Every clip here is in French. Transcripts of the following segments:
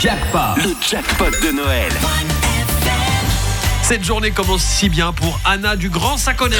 le jackpot de Noël. Cette journée commence si bien pour Anna du Grand Saconnet.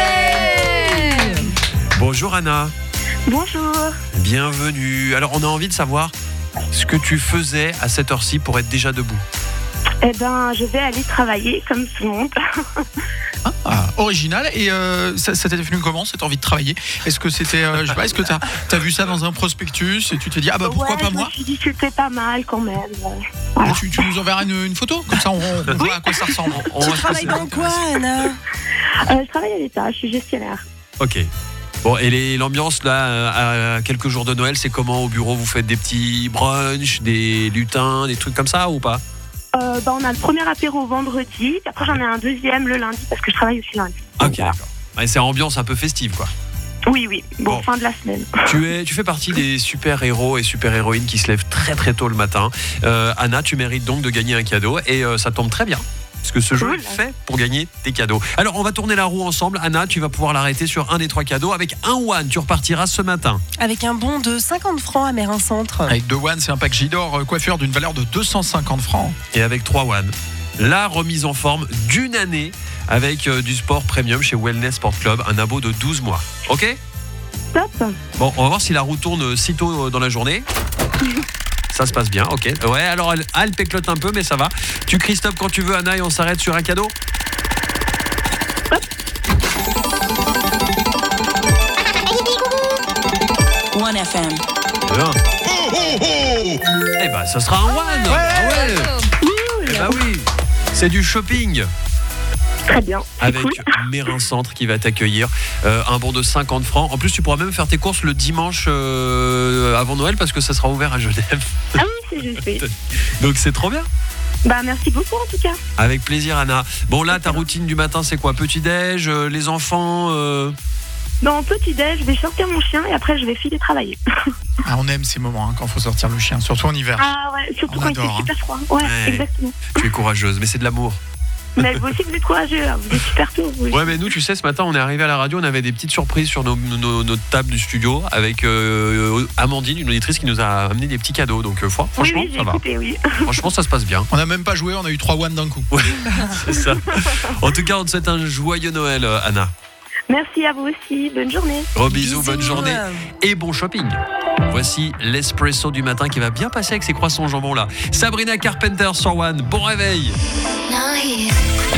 Bonjour Anna. Bonjour. Bienvenue. Alors on a envie de savoir ce que tu faisais à cette heure-ci pour être déjà debout. Eh ben, je vais aller travailler comme tout le monde. Original. Et ça t'est venu comment, cette envie de travailler? Est-ce que c'était, je sais pas, est-ce que t'as vu ça dans un prospectus et tu t'es dit pourquoi pas moi? Je me suis dit que c'était pas mal quand même. Voilà. Tu nous enverras une photo, comme ça on voit à quoi ça ressemble. Tu travailles dans quoi, Anna? Je travaille à l'État, je suis gestionnaire. Ok. Bon, et l'ambiance là, à quelques jours de Noël, c'est comment au bureau? Vous faites des petits brunchs, des lutins, des trucs comme ça ou pas? On a le premier apéro vendredi, et après j'en ai un deuxième le lundi parce que je travaille aussi lundi. Ok, d'accord. Ouais, c'est ambiance un peu festive, quoi. Oui. Bon, fin de la semaine. Tu fais partie des super-héros et super-héroïnes qui se lèvent très très tôt le matin. Anna, tu mérites donc de gagner un cadeau et ça tombe très bien. Parce que ce jeu est fait pour gagner des cadeaux. Alors, on va tourner la roue ensemble. Anna, tu vas pouvoir l'arrêter sur un des 3 cadeaux. Avec un One, tu repartiras ce matin. Avec un bon de 50 francs à Mérin Centre. Avec 2 One, c'est un pack Gidor coiffure d'une valeur de 250 francs. Et avec 3 One, la remise en forme d'une année avec du sport premium chez Wellness Sport Club. Un abo de 12 mois. Ok ? Top. Bon, on va voir si la roue tourne si tôt dans la journée. Ça se passe bien, ok. Ouais, alors elle péclote un peu, mais ça va. Tu cries stop quand tu veux, Anna, et on s'arrête sur un cadeau. One FM. Bien. Eh ben, ça sera un One. Ouais. Eh ben oui. C'est du shopping. Très bien. Avec cool. Mérin Centre qui va t'accueillir. Un bon de 50 francs. En plus, tu pourras même faire tes courses le dimanche avant Noël parce que ça sera ouvert à Genève. Ah oui, c'est juste. Oui. Donc c'est trop bien. Merci beaucoup en tout cas. Avec plaisir, Anna. Bon, là, ta routine du matin, c'est quoi? Petit-déj, les enfants Dans petit-déj, je vais sortir mon chien et après je vais filer travailler. On aime ces moments quand il faut sortir le chien, surtout en hiver. Ah ouais, surtout quand il fait super froid. Ouais, exactement. Tu es courageuse, mais c'est de l'amour. Mais vous aussi, vous êtes courageux, hein. Vous êtes super tôt. Ouais, mais nous, tu sais, ce matin, on est arrivé à la radio, on avait des petites surprises sur notre table du studio avec Amandine, une auditrice qui nous a amené des petits cadeaux. Donc, franchement, j'ai ça va. écouté, oui. Franchement, ça se passe bien. On n'a même pas joué, on a eu 3 One d'un coup. Ouais, c'est ça. En tout cas, on te souhaite un joyeux Noël, Anna. Merci à vous aussi. Bonne journée. Gros bisous, bonne journée et bon shopping. Voici l'espresso du matin qui va bien passer avec ses croissants au jambon là. Sabrina Carpenter sur One. Bon réveil.